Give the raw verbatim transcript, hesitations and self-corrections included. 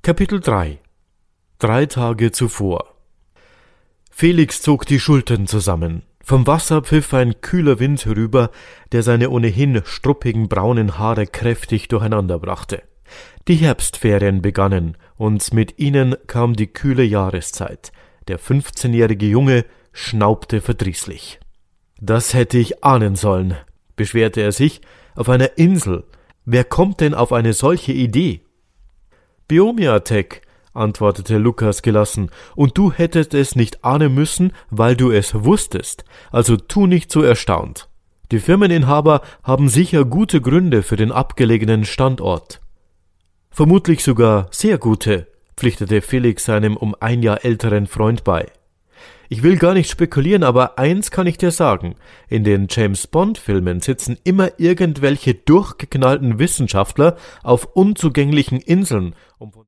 Kapitel drei. Drei Tage zuvor. Felix zog die Schultern zusammen. Vom Wasser pfiff ein kühler Wind herüber, der seine ohnehin struppigen braunen Haare kräftig durcheinander brachte. Die Herbstferien begannen, und mit ihnen kam die kühle Jahreszeit. Der fünfzehnjährige Junge schnaubte verdrießlich. »Das hätte ich ahnen sollen«, beschwerte er sich, »auf einer Insel. Wer kommt denn auf eine solche Idee?« »Biomiatek«, antwortete Lukas gelassen, »und du hättest es nicht ahnen müssen, weil du es wusstest, also tu nicht so erstaunt. Die Firmeninhaber haben sicher gute Gründe für den abgelegenen Standort.« »Vermutlich sogar sehr gute«, pflichtete Felix seinem um ein Jahr älteren Freund bei. »Ich will gar nicht spekulieren, aber eins kann ich dir sagen, in den James-Bond-Filmen sitzen immer irgendwelche durchgeknallten Wissenschaftler auf unzugänglichen Inseln, um